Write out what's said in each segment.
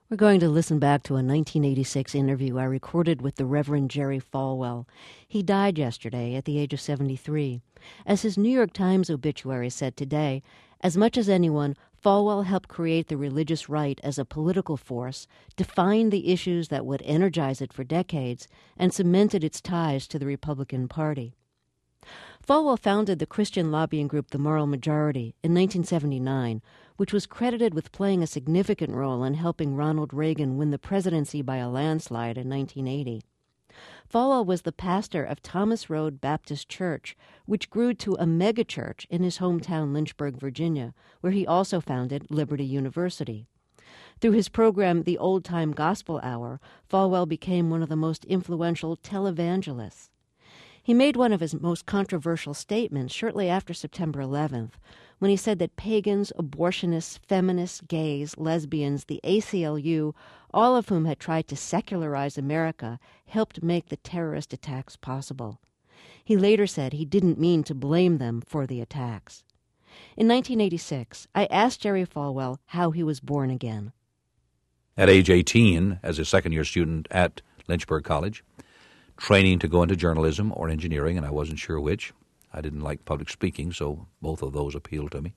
We're going to listen back to a 1986 interview I recorded with the Reverend Jerry Falwell. He died yesterday at the age of 73. As his New York Times obituary said today, as much as anyone, Falwell helped create the religious right as a political force, defined the issues that would energize it for decades, and cemented its ties to the Republican Party. Falwell founded the Christian lobbying group The Moral Majority in 1979, which was credited with playing a significant role in helping Ronald Reagan win the presidency by a landslide in 1980. Falwell was the pastor of Thomas Road Baptist Church, which grew to a megachurch in his hometown Lynchburg, Virginia, where he also founded Liberty University. Through his program, The Old Time Gospel Hour, Falwell became one of the most influential televangelists. He made one of his most controversial statements shortly after September 11th, when he said that pagans, abortionists, feminists, gays, lesbians, the ACLU, all of whom had tried to secularize America, helped make the terrorist attacks possible. He later said he didn't mean to blame them for the attacks. In 1986, I asked Jerry Falwell how he was born again. At age 18, as a second-year student at Lynchburg College, training to go into journalism or engineering, and I wasn't sure which. I didn't like public speaking, so both of those appealed to me.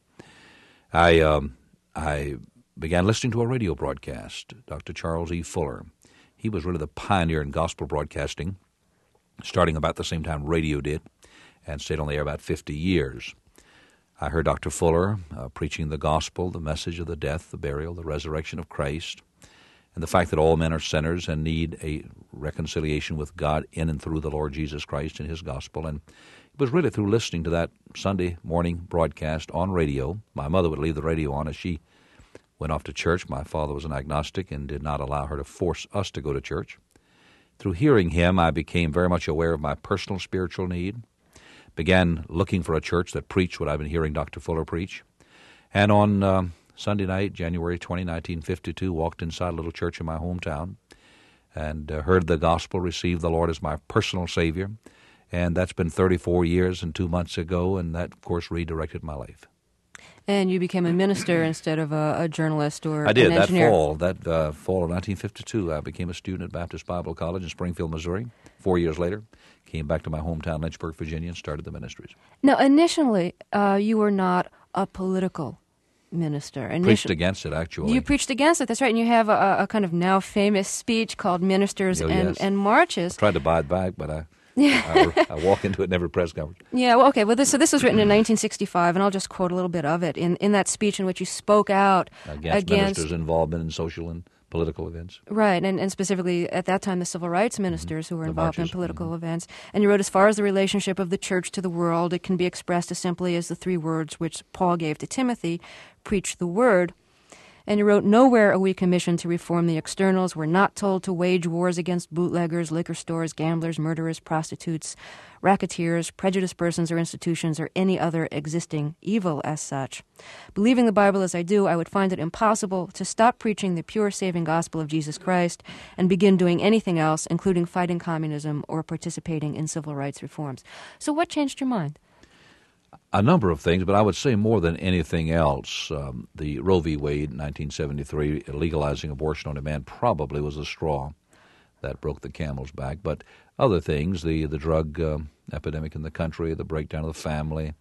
I began listening to a radio broadcast, Dr. Charles E. Fuller. He was really the pioneer in gospel broadcasting, starting about the same time radio did, and stayed on the air about 50 years. I heard Dr. Fuller preaching the gospel, the message of the death, the burial, the resurrection of Christ, and the fact that all men are sinners and need a reconciliation with God in and through the Lord Jesus Christ and his gospel. And it was really through listening to that Sunday morning broadcast on radio. My mother would leave the radio on as she went off to church. My father was an agnostic and did not allow her to force us to go to church. Through hearing him, I became very much aware of my personal spiritual need, began looking for a church that preached what I've been hearing Dr. Fuller preach. And on Sunday night, January 20, 1952, walked inside a little church in my hometown and heard the gospel, received the Lord as my personal Savior. And that's been 34 years and 2 months ago, and that, of course, redirected my life. And you became a minister instead of a journalist or I did. An engineer. That fall of 1952, I became a student at Baptist Bible College in Springfield, Missouri. 4 years later, came back to my hometown, Lynchburg, Virginia, and started the ministries. Now, initially, you were not a political minister. Preached against it, actually. You preached against it, that's right. And you have a kind of now famous speech called Ministers and Marches. I tried to buy it back, but I walk into it in every press conference. Yeah, well, okay. Well, this was written in 1965, and I'll just quote a little bit of it. In that speech in which you spoke out against ministers' involvement in social and political events. Right, and specifically at that time the civil rights ministers who were involved in political events. And you wrote, as far as the relationship of the church to the world, it can be expressed as simply as the three words which Paul gave to Timothy, preach the word. And you wrote, nowhere are we commissioned to reform the externals. We're not told to wage wars against bootleggers, liquor stores, gamblers, murderers, prostitutes, racketeers, prejudiced persons or institutions, or any other existing evil as such. Believing the Bible as I do, I would find it impossible to stop preaching the pure saving gospel of Jesus Christ and begin doing anything else, including fighting communism or participating in civil rights reforms. So what changed your mind? A number of things, but I would say more than anything else, the Roe v. Wade, 1973, legalizing abortion on demand probably was a straw that broke the camel's back. But other things, the drug epidemic in the country, the breakdown of the family,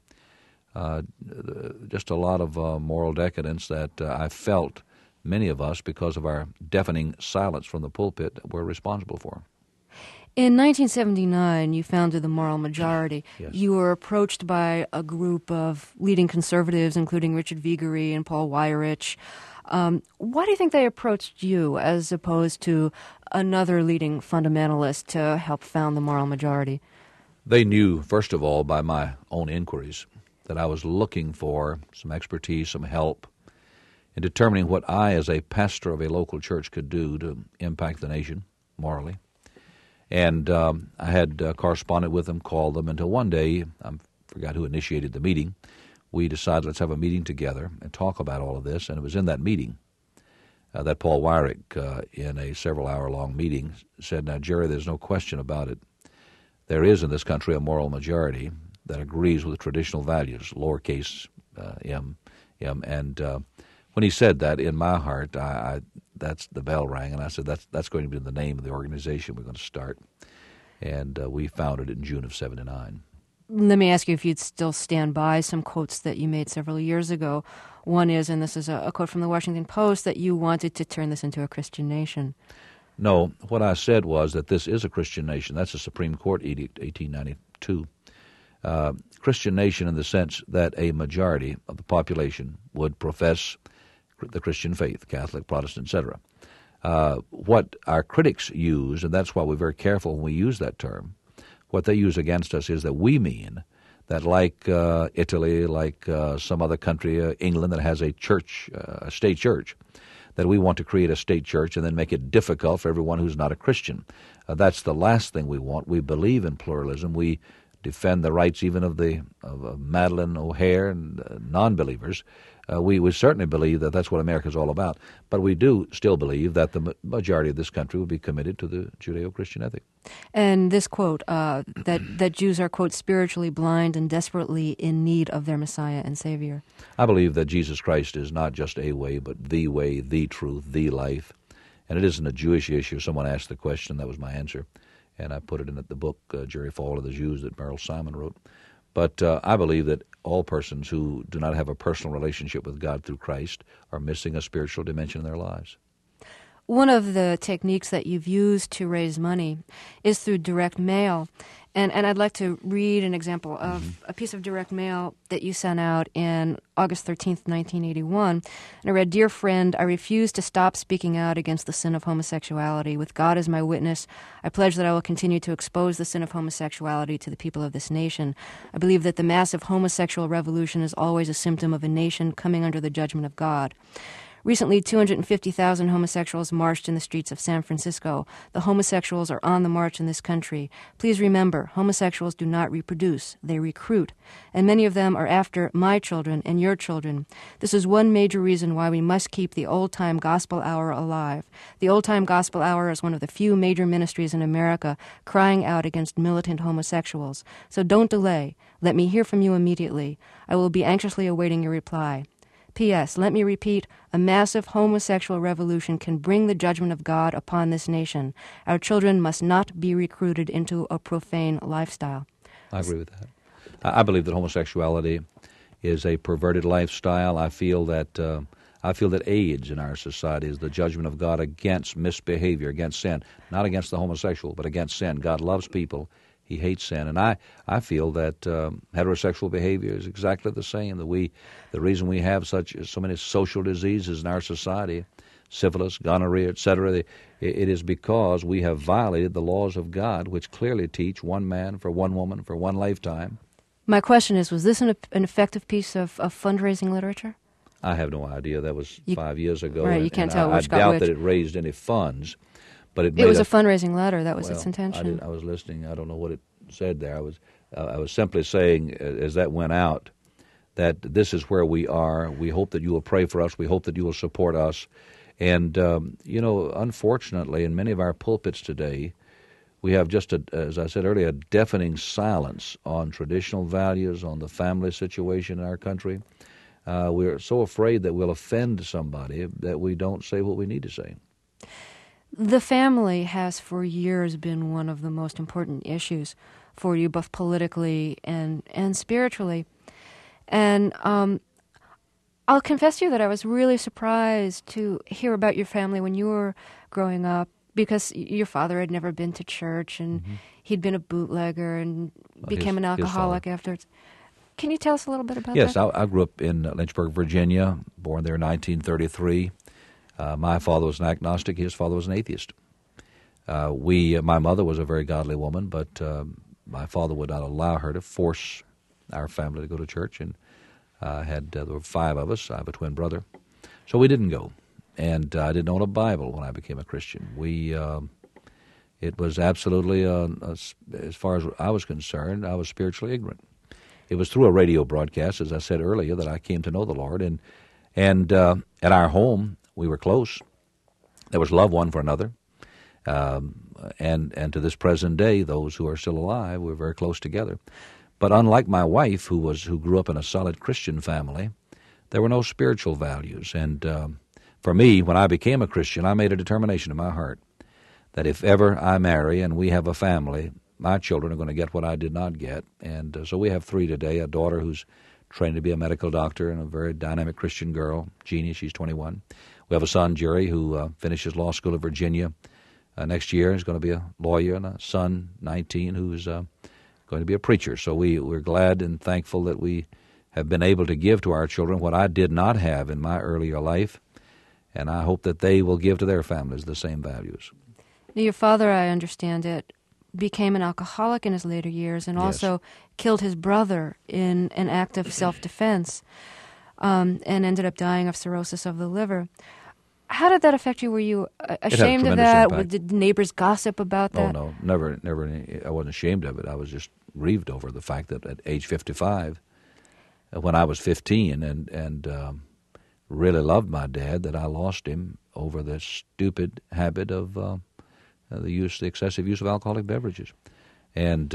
just a lot of moral decadence that I felt many of us, because of our deafening silence from the pulpit, were responsible for. In 1979, you founded the Moral Majority. Yes. You were approached by a group of leading conservatives, including Richard Viguerie and Paul Weyrich. Why do you think they approached you as opposed to another leading fundamentalist to help found the Moral Majority? They knew, first of all, by my own inquiries, that I was looking for some expertise, some help in determining what I, as a pastor of a local church, could do to impact the nation morally. And I had corresponded with them, called them, until one day, I forgot who initiated the meeting, we decided let's have a meeting together and talk about all of this. And it was in that meeting that Paul Weyrich, in a several-hour-long meeting, said, "Now, Jerry, there's no question about it. There is in this country a moral majority that agrees with traditional values, lowercase m. And when he said that, in my heart, that's the bell rang, and I said, that's going to be the name of the organization we're going to start. And we founded it in June of 1979. Let me ask you if you'd still stand by some quotes that you made several years ago. One is, and this is a quote from the Washington Post, that you wanted to turn this into a Christian nation. No, what I said was that this is a Christian nation. That's a Supreme Court edict, 1892. Christian nation in the sense that a majority of the population would profess the Christian faith, Catholic, Protestant, etc. What our critics use, and that's why we're very careful when we use that term, what they use against us is that we mean that like Italy, like some other country, England, that has a church, a state church, that we want to create a state church and then make it difficult for everyone who's not a Christian. That's the last thing we want. We believe in pluralism. We defend the rights even of Madeleine O'Hair and non-believers. We certainly believe that that's what America is all about. But we do still believe that the majority of this country would be committed to the Judeo-Christian ethic. And this quote, that Jews are, quote, spiritually blind and desperately in need of their Messiah and Savior. I believe that Jesus Christ is not just a way, but the truth, the life. And it isn't a Jewish issue. Someone asked the question, that was my answer. And I put it in the book, Jerry Falwell of the Jews, that Merrill Simon wrote. But I believe that all persons who do not have a personal relationship with God through Christ are missing a spiritual dimension in their lives. One of the techniques that you've used to raise money is through direct mail. And I'd like to read an example of a piece of direct mail that you sent out in August 13th, 1981. And I read, "Dear friend, I refuse to stop speaking out against the sin of homosexuality. With God as my witness, I pledge that I will continue to expose the sin of homosexuality to the people of this nation. I believe that the massive homosexual revolution is always a symptom of a nation coming under the judgment of God. Recently, 250,000 homosexuals marched in the streets of San Francisco. The homosexuals are on the march in this country. Please remember, homosexuals do not reproduce, they recruit. And many of them are after my children and your children. This is one major reason why we must keep the old-time gospel hour alive. The old-time gospel hour is one of the few major ministries in America crying out against militant homosexuals. So don't delay. Let me hear from you immediately. I will be anxiously awaiting your reply. P.S. Let me repeat, a massive homosexual revolution can bring the judgment of God upon this nation. Our children must not be recruited into a profane lifestyle." I agree with that. I believe that homosexuality is a perverted lifestyle. I feel that AIDS in our society is the judgment of God against misbehavior, against sin, not against the homosexual, but against sin. God loves people. He hates sin. And I feel that heterosexual behavior is exactly the same. The reason we have so many social diseases in our society, syphilis, gonorrhea, etc., it is because we have violated the laws of God, which clearly teach one man for one woman for one lifetime. My question is, was this an effective piece of fundraising literature? I have no idea. That was 5 years ago. Right, you can't tell which got which. I doubt that it raised any funds. But it was a fundraising letter. That was its intention. I was listening. I don't know what it said there. I was simply saying, as that went out, that this is where we are. We hope that you will pray for us. We hope that you will support us. And, unfortunately, in many of our pulpits today, we have just, as I said earlier, a deafening silence on traditional values, on the family situation in our country. We're so afraid that we'll offend somebody that we don't say what we need to say. The family has for years been one of the most important issues for you, both politically and spiritually. And I'll confess to you that I was really surprised to hear about your family when you were growing up, because your father had never been to church, and he'd been a bootlegger and became an alcoholic afterwards. Can you tell us a little bit about that? Yes, I grew up in Lynchburg, Virginia, born there in 1933. My father was an agnostic. His father was an atheist. My mother was a very godly woman, but my father would not allow her to force our family to go to church. And there were 5 of us. I have a twin brother. So we didn't go. And I didn't own a Bible when I became a Christian. It was absolutely, as far as I was concerned, I was spiritually ignorant. It was through a radio broadcast, as I said earlier, that I came to know the Lord. And at our home, we were close. There was love one for another. And to this present day, those who are still alive, we're very close together. But unlike my wife, who grew up in a solid Christian family, there were no spiritual values. And For me, when I became a Christian, I made a determination in my heart that if ever I marry and we have a family, my children are going to get what I did not get. And so we have 3 today, a daughter who's trained to be a medical doctor and a very dynamic Christian girl, Jeannie, she's 21. We have a son, Jerry, who finishes law school at Virginia next year. He's going to be a lawyer, and a son, 19, who's going to be a preacher. So we're glad and thankful that we have been able to give to our children what I did not have in my earlier life, and I hope that they will give to their families the same values. Your father, I understand it, became an alcoholic in his later years and also killed his brother in an act of self-defense and ended up dying of cirrhosis of the liver. How did that affect you? Were you ashamed of that? Impact. Did neighbors gossip about that? Oh, no, never. I wasn't ashamed of it. I was just grieved over the fact that at age 55, when I was 15 and really loved my dad, that I lost him over the stupid habit of the excessive use of alcoholic beverages. And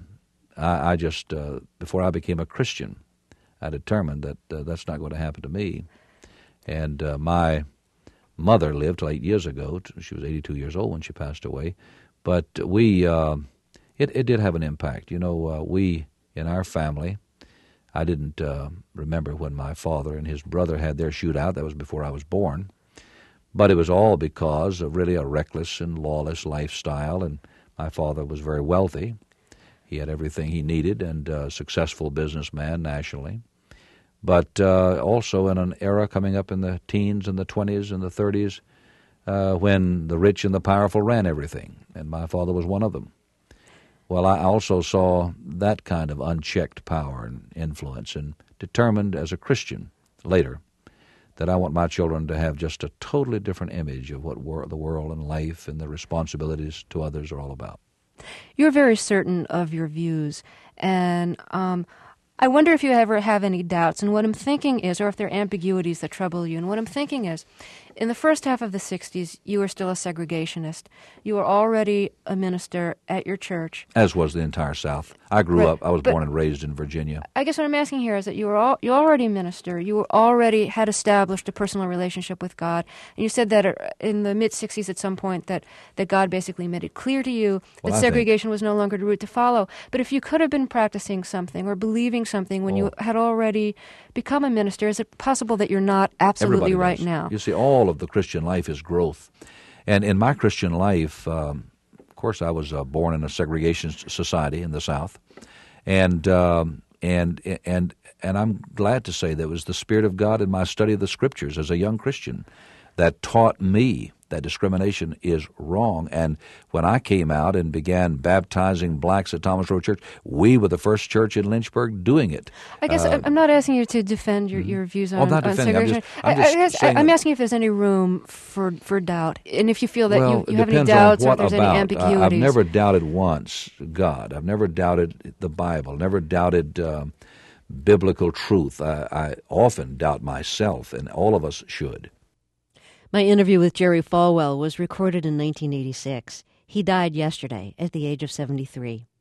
I just, before I became a Christian, I determined that that's not going to happen to me. And my mother lived till 8 years ago. She was 82 years old when she passed away. But it did have an impact. You know, we, in our family, I didn't remember when my father and his brother had their shootout. That was before I was born. But it was all because of really a reckless and lawless lifestyle, and my father was very wealthy. He had everything he needed and a successful businessman nationally. But also in an era coming up in the teens and the 20s and the 30s when the rich and the powerful ran everything, and my father was one of them. Well, I also saw that kind of unchecked power and influence and determined as a Christian later that I want my children to have just a totally different image of what the world and life and the responsibilities to others are all about. You're very certain of your views, and I wonder if you ever have any doubts. And what I'm thinking is, or if there are ambiguities that trouble you, and what I'm thinking is, in the first half of the 60s, you were still a segregationist. You were already a minister at your church. As was the entire South. I grew up, I was born and raised in Virginia. I guess what I'm asking here is that you already minister. You already had established a personal relationship with God. And you said that in the mid-60s at some point that God basically made it clear to you that segregation was no longer the route to follow. But if you could have been practicing something or believing something when you had already become a minister, is it possible that you're not absolutely right now? You see, all of the Christian life is growth. And in my Christian life, of course, I was born in a segregation society in the South. And I'm glad to say that it was the Spirit of God in my study of the Scriptures as a young Christian that taught me that discrimination is wrong. And when I came out and began baptizing blacks at Thomas Road Church, we were the first church in Lynchburg doing it. I guess I'm not asking you to defend your views on segregation. I'm asking if there's any room for doubt, and if you feel that you have any doubts or if there's any ambiguities. I've never doubted once God. I've never doubted the Bible, never doubted biblical truth. I often doubt myself, and all of us should. My interview with Jerry Falwell was recorded in 1986. He died yesterday at the age of 73.